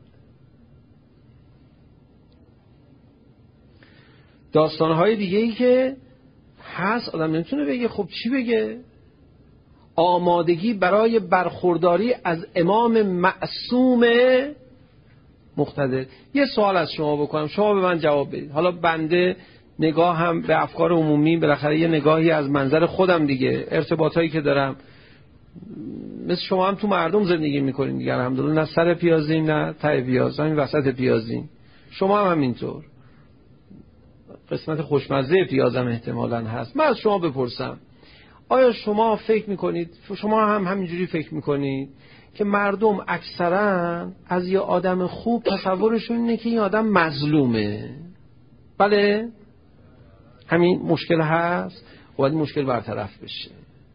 داستانهای دیگه ای که هست آدم نمیتونه بگه خب چی بگه. آمادگی برای برخورداری از امام معصوم مقتدر. یه سوال از شما بکنم، شما به من جواب بدید. حالا بنده نگاه هم به افکار عمومی، بالاخره یه نگاهی از منظر خودم دیگه، ارتباطایی که دارم، مثل شما هم تو مردم زندگی میکنین دیگه الحمدلله، نه سر پیازین نه ته پیاز، همین وسط پیازین. شما هم همینطور، قسمت خوشمزه پیازم احتمالاً هست. من از شما بپرسم آیا شما فکر میکنید، شما هم همینجوری فکر میکنید که مردم اکثرا از یه آدم خوب تصورشون اینه که این آدم مظلومه؟ بله همین مشکل هست، باید مشکل برطرف بشه.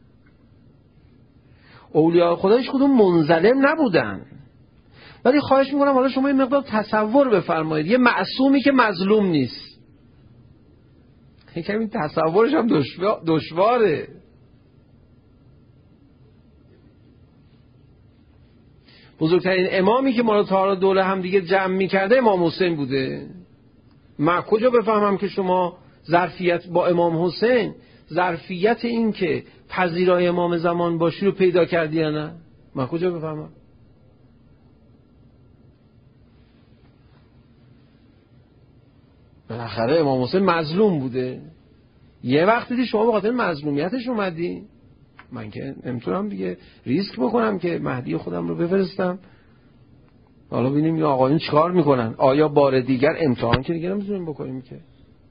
اولیاء خدا هیچ کدوم منظلم نبودن، ولی خواهش میکنم حالا شما این مقدار تصور بفرمایید یه معصومی که مظلوم نیست. این تصورش هم دشواره. بزرگترین امامی که ما رو دوله هم دیگه جمع میکرده امام حسین بوده. من کجا بفهمم که شما ظرفیت با امام حسین، ظرفیت این که پذیرای امام زمان باشی رو پیدا کردی یا نه؟ من کجا بفهمم؟ بالاخره امام حسین مظلوم بوده. یه وقت دیدی شما به خاطر مظلومیتش اومدی، من که نمیتونم دیگه ریسک بکنم که مهدی خودم رو بفرستم حالا ببینیم یا آقایون چیکار میکنن. آیا بار دیگر امتحان که دیگه نمیتونیم بکنیم که.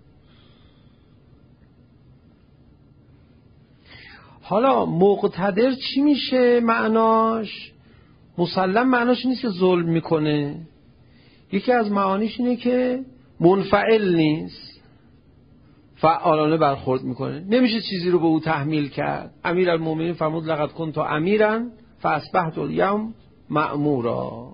حالا مقتدر چی میشه معناش؟ مسلم معناش نیست که ظلم میکنه. یکی از معانیش اینه که منفعل نیست، فعالانه برخورد میکنه. نمیشه چیزی رو به او تحمیل کرد. امیرالمومنین فرمود لقد کنت امیرا فاصبحت الیوم مأمورا.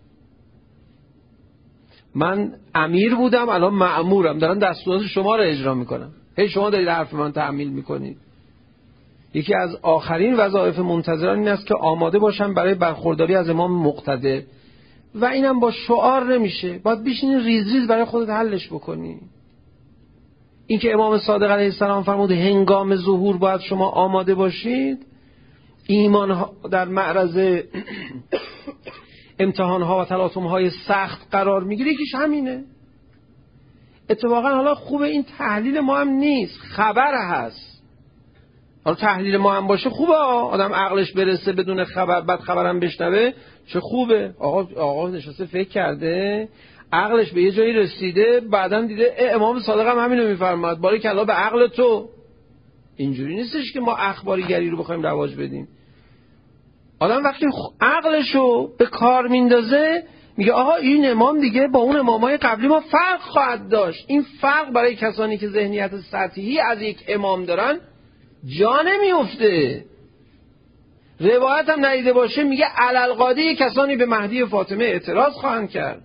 من امیر بودم الان مأمورم، دارم دستورات شما رو اجرا میکنم. هی شما دارید حرف من تحمیل میکنید. یکی از آخرین وظایف منتظران این است که آماده باشن برای برخورداری از امام مقتدر، و اینم با شعار نمیشه، باید بشینی ریز ریز برای خودت حلش بکنی. این که امام صادق علیه السلام فرمود هنگام ظهور باید شما آماده باشید، ایمان در معرض امتحان ها و تلاطم های سخت قرار میگیره، یکیش همینه. اتفاقا حالا خوبه این تحلیل ما هم نیست، خبر هست. حالا تحلیل ما هم باشه خوبه، آدم عقلش برسه بدون خبر، بعد خبرم بشنوه چه خوبه. آقا نشسته فکر کرده، عقلش به یه جایی رسیده، بعدن دیده امام صادق هم همینو میفرماد، باری کلا به عقل تو. اینجوری نیستش که ما اخباریگری رو بخوایم رواج بدیم. آدم وقتی عقلشو به کار میندازه میگه آقا این امام دیگه با اون امامای قبلی ما فرق خواهد داشت. این فرق برای کسانی که ذهنیت سطحی از یک امام دارن جا نمیفته. روایت هم ندیده باشه میگه علالقاعده کسانی به مهدی فاطمه اعتراض خواهند کرد.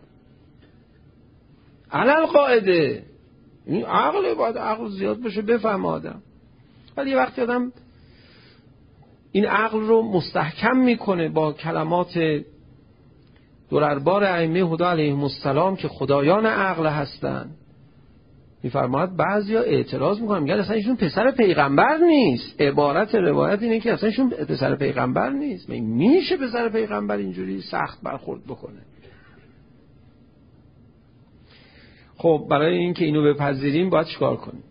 علالقاعده. این عقل، باید عقل زیاد باشه بفهم آدم. ولی وقتی آدم این عقل رو مستحکم میکنه با کلمات دربار ائمه هدی علیهم السلام که خدایان عقل هستند، میفرماید بعضیا اعتراض میکنن میگن اصلا ایشون پسر پیغمبر نیست. عبارت روایت اینه که اصلا ایشون پسر پیغمبر نیست. میشه پسر پیغمبر اینجوری سخت برخورد بکنه؟ خب برای اینکه اینو بپذیریم باید چیکار کنیم؟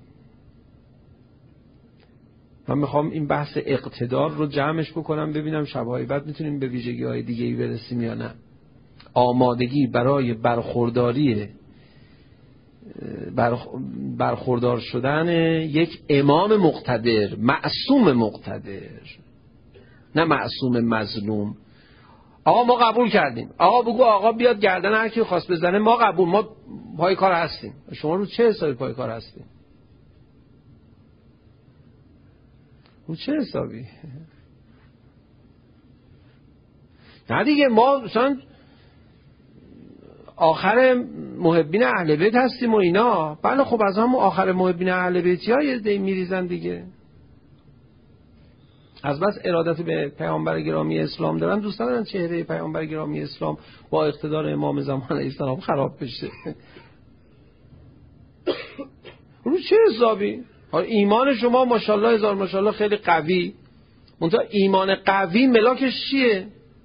من میخوام این بحث اقتدار رو جمعش بکنم ببینم شبهای بعد میتونیم به ویژگی‌های دیگه‌ای برسیم یا نه. آمادگی برای برخوردار شدن یک امام مقتدر، معصوم مقتدر، نه معصوم مظلوم. آقا ما قبول کردیم، آقا بگو آقا بیاد گردن هر کی خواست بزنه، ما قبول، ما پای کار هستیم. شما رو چه حسابی پای کار هستیم؟ رو چه حسابی؟ نه دیگه، ما مثلا آخر محبین اهل بیت هستیم و اینا. بله خب از همون آخر محبین اهل بیتی ها یه دی میریزن دیگه. از بس ارادت به پیامبر گرامی اسلام دارن، دوست ندارن چهره پیامبر گرامی اسلام با اقتدار امام زمان علیه السلام خراب بشه. رو چه حسابی؟ ایمان شما ماشاءالله هزار ماشاءالله خیلی قوی، منتها ایمان قوی ملاکش چیه؟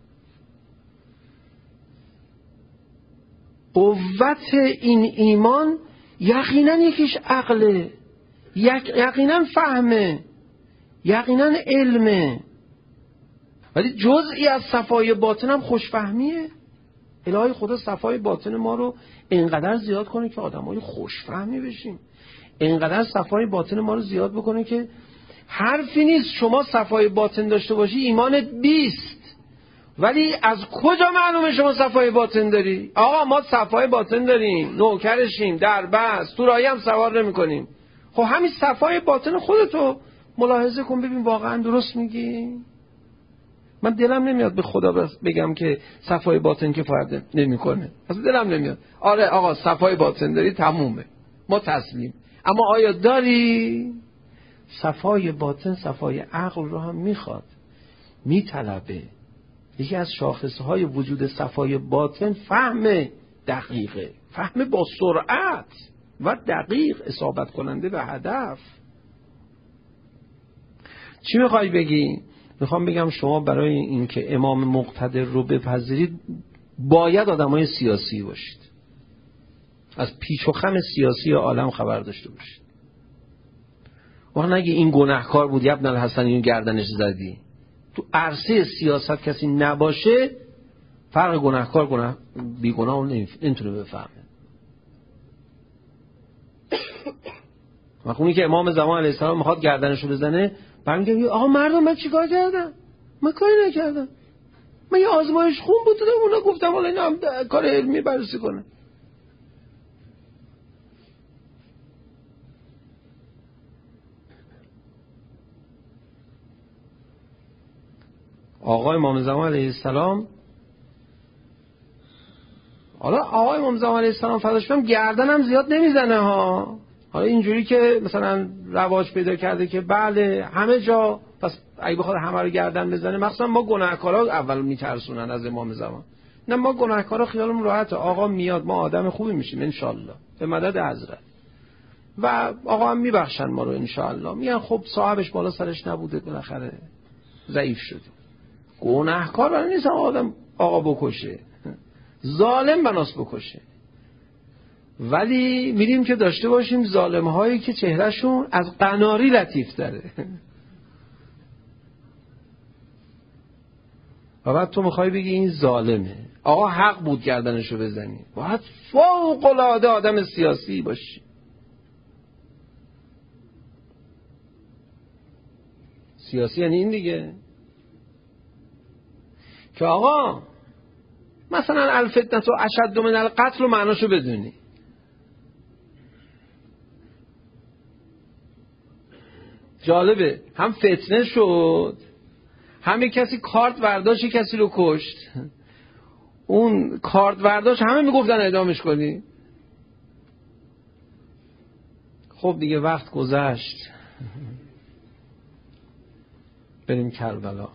قوت این ایمان یقینا یکیش عقله، یقینا فهمه، یقینا علمه، ولی جزئی از صفای باطن هم خوشفهمیه. الهی خدا صفای باطن ما رو اینقدر زیاد کنه که آدمای خوشفهمی بشیم، اینقدر صفای باطن ما رو زیاد بکنه که حرفی نیست شما صفای باطن داشته باشی ایمانت 20. ولی از کجا معلومه شما صفای باطن داری؟ آقا ما صفای باطن داریم، نوکرشیم، در بس تو راهی هم سوار نمی کنیم. خب همین صفای باطن خودتو ملاحظه کن ببین واقعا درست میگی؟ من دلم نمیاد به خدا بگم که صفای باطن کفایت نمیکنه، اصلا دلم نمیاد. آره آقا صفای باطن داری تمومه، ما تسلیم. اما آیا داری؟ صفای باطن صفای عقل رو هم میخواد، میطلبه. یکی از شاخصهای وجود صفای باطن فهم دقیقه، فهم با سرعت و دقیق، اصابت کننده به هدف. چی میخوای بگی؟ میخوام بگم شما برای اینکه امام مقتدر رو بپذیرید باید آدمای سیاسی باشید، از پیچ و خم سیاسی عالم خبر داشته باشید. وقت نگی این گناهکار بود ابن الحسن اینو گردنش زدی. تو عرصه سیاست کسی نباشه فرق گناهکار بیگناه رو نمیتونه بفهمه. وقتی که امام زمان علیه السلام میخواد گردنش رو بزنه برمیگه آقا مردم من چیکار کردم؟ من کاری نکردم، من یه آزمایش خون بود دادم اونا گفتم حالا اینا هم کار علمی بررسی کنه. آقای امام زمان علیه السلام، حالا آقای امام زمان علیه السلام فداش بشم گردنم زیاد نمیزنه ها. حالا اینجوری که مثلا رواج پیدا کرده که بله همه جا، پس اگه بخواد همه رو گردن بزنه، مثلا ما گناهکارا اول میترسونن از امام زمان. نه ما گناهکارا خیالمون راحته، آقا میاد ما آدم خوبی میشیم ان شاء الله به مدد حضرت، و آقا هم میبخشن ما رو ان شاء الله. میگن خب صاحبش بالا سرش نبوده بالاخره ضعیف شده. گناهکار برای نیست آدم آقا بکشه، ظالم بناس بکشه. ولی میریم که داشته باشیم ظالم هایی که چهرهشون از قناری لطیف تره. و بعد تو میخوای بگی این ظالمه، آقا حق بود گردنشو بزنی. باید فوق العاده آدم سیاسی باشی. سیاسی یعنی این دیگه که آقا مثلا الفتنه و اشد من القتل رو معناشو بدونی. جالبه، هم فتنه شد، هم کسی کارت برداشت کسی رو کشت. اون کارت برداشت همه میگفتن اعدامش کنی. خب دیگه وقت گذشت، بریم کربلا.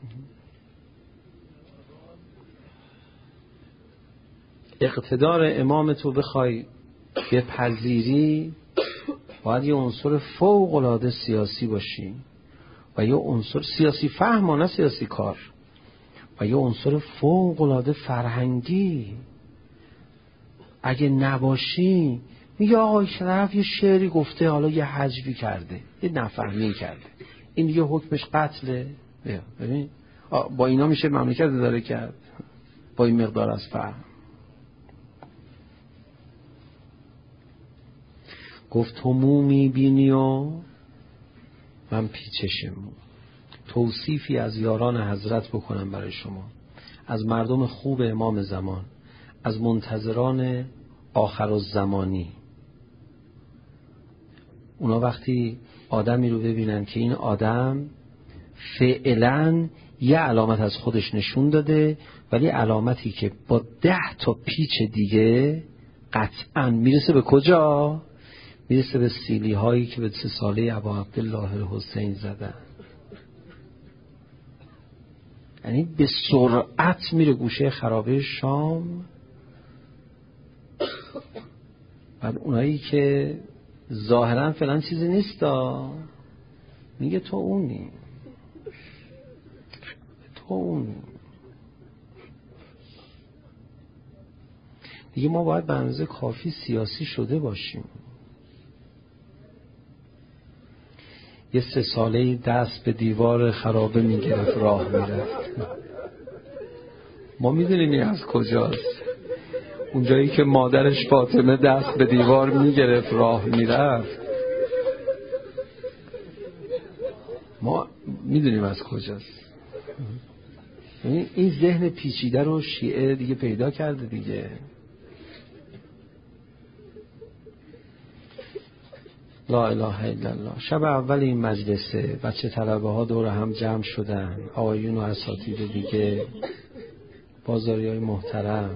اقتدار امام تو بخوای بپذیری، باید یه عنصر فوق العاده سیاسی باشی و یه عنصر سیاسی فهم و نه سیاسی کار، و یه عنصر فوق العاده فرهنگی. اگه نباشی میگه آقا طرف یه شعری گفته، حالا یه حجبی کرده، یه نفهمی کرده، این دیگه حکمش قتله. ببین با اینا میشه مملکت اداره کرد، با این مقدار از فهم. گفت تو مو میبینی و من پیچشمو. توصیفی از یاران حضرت بکنم برای شما، از مردم خوب امام زمان، از منتظران آخر الزمانی. اونا وقتی آدمی رو ببینن که این آدم فعلا یه علامت از خودش نشون داده، ولی علامتی که با 10 تا پیچ دیگه قطعا میرسه به کجا؟ میرسه به سیلی هایی که به 3 ساله ابا عبدالله الحسین زدن. یعنی به سرعت میره گوشه خرابه شام. بعد اونایی که ظاهرا فعلا چیزی نیستا، میگه تو اونی، تو اونی. دیگه ما باید به اندازه کافی سیاسی شده باشیم. یه 3 ساله دست به دیوار خرابه میگرفت راه میرفت. ما میدونیم این از کجاست. اونجایی که مادرش فاطمه دست به دیوار میگرفت راه میرفت، ما میدونیم از کجاست. این ذهن پیچیده رو شیعه دیگه پیدا کرده دیگه. لا اله الا الله. شب اول این مجلسه بچه طلبه ها دور هم جمع شدن، آقایون و اساتید دیگه، بازاری های محترم.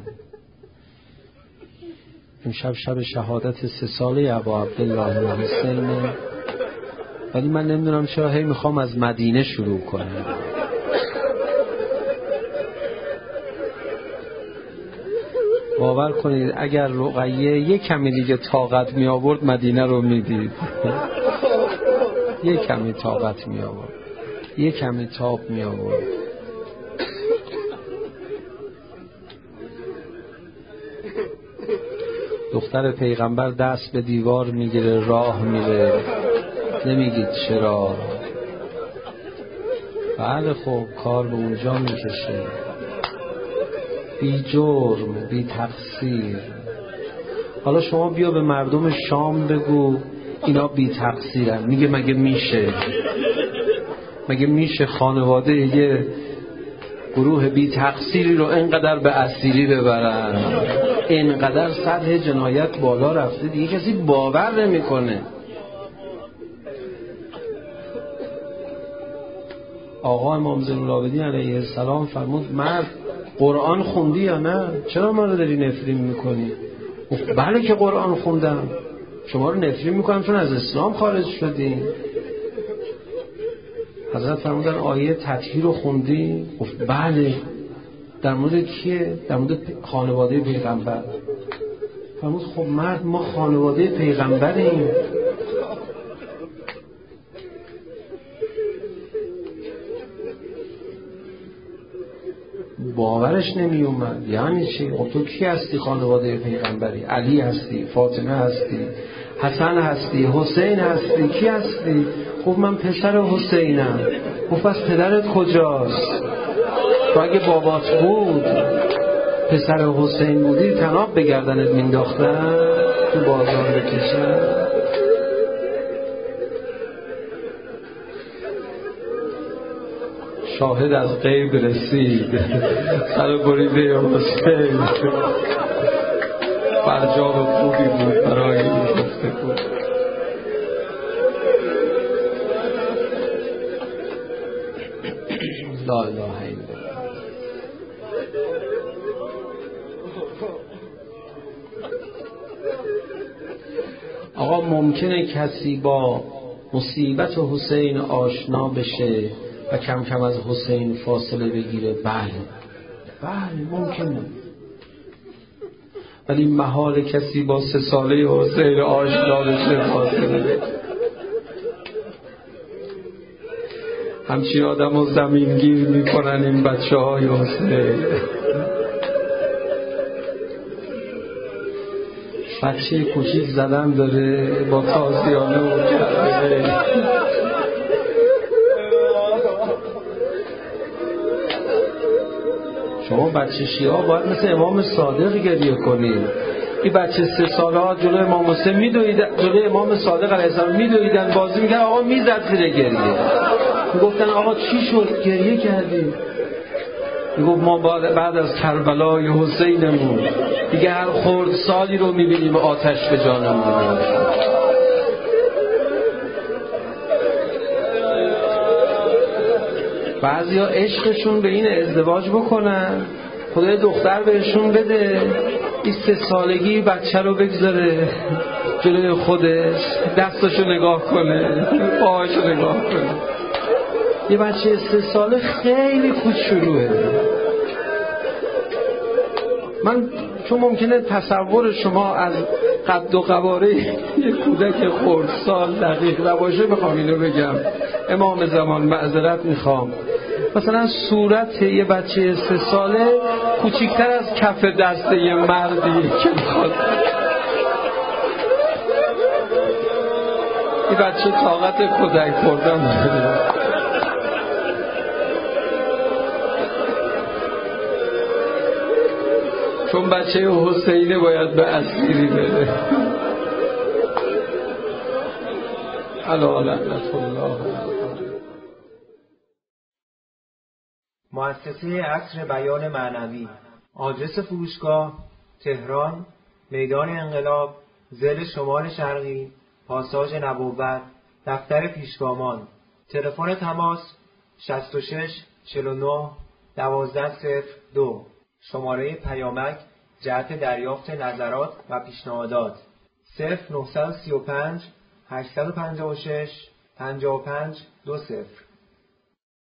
امشب شب شهادت 3 ساله ابا عبدالله الحسین، ولی من نمیدونم چرا هی میخوام از مدینه شروع کنم. باور کنید اگر رقیه یک کمی دیگه طاقت می آورد مدینه رو میدید. یک کمی طاقت می آورد، یک کمی تاب می آورد. دختر پیغمبر دست به دیوار میگیره راه میره، نمیگید چرا. بله خب کار به اونجا میکشه. بی جرم، بی تقصیر. حالا شما بیا به مردم شام بگو اینا بی تقصیرن. میگه مگه میشه خانواده یه گروه بی تقصیری رو اینقدر به اسیری ببرن؟ اینقدر سطح جنایت بالا رفته دیگه کسی باور نمیکنه. آقا امام زین العابدین علیه السلام فرمود مرد قرآن خوندی یا نه؟ چرا ما رو داری نفرین میکنی؟ بله که قرآن خوندم. شما رو نفرین میکنم چون از اسلام خارج شدین. حضرت فرمودن آیه تطهیر رو خوندی؟ بله. در مورد کیه؟ در مورد خانواده پیغمبر. فرمود خب مرد ما خانواده پیغمبریم. باورش نمی اومد. یعنی چی؟ خب تو کی هستی خانواده پیغمبری؟ علی هستی، فاطمه هستی، حسن هستی، حسین هستی، کی هستی؟ خب من پسر حسینم. خب پس پدرت کجاست؟ تو اگه بابات بود پسر حسین بودی طناب به گردنت مینداختن تو بازار بکشن. شاهد از غیب رسید سر بریده حسین. فرجام خوبی بود برای این گفتگو. لا اله الا الله. آقا ممکنه کسی با مصیبت حسین آشنا بشه و کم کم از حسین فاصله بگیره؟ بله ممکنه. ولی محال کسی با 3 ساله حسین آشنا بشه فاصله بگیره. همچین آدم رو زمینگیر میکنن این بچه های حسین. بچه کوچیک زدن داره با تازیانه و کرده. شما بچه شیعه باید مثل امام صادق گریه کنید. این بچه 3 ساله ها جلوی امام حسین میدویدن، جلوی امام صادق علیه السلام میدویدن، بازی میکرد، آقا میزد زیر گریه. میگفتن آقا چی شد گریه کردیم؟ میگفت ما بعد از کربلای حسینمون دیگه هر خردسالی رو میبینیم آتش به جانمون میاد. بعضیا عشقشون به این ازدواج بکنن، خدای دختر بهشون بده، این 3 سالگی بچه رو بگذاره جلوی خودش، دستاشو نگاه کنه، پاهاشو نگاه کنه. یه بچه 3 ساله خیلی کوچولوئه. من چون ممکنه تصور شما از قد و قواره یه کودک خردسال دقیق نباشه، میخوام اینو بگم. امام زمان معذرت میخوام، مثلا صورت یه بچه 3 ساله کوچیکتر از کف دست یه مردی که میخواد این بچه طاقت کودک خوردن داره. چون بچه حسینه باید به اسیری بره. الا لعنت الله. مؤسسه عصر بیان معنوی. آدرس فروشگاه: تهران، میدان انقلاب، ضلع شمال شرقی، پاساژ نبوت، دفتر پیشگامان. تلفن تماس 66 49 1202. شماره پیامک جهت دریافت نظرات و پیشنهادات 0935 856 55 20.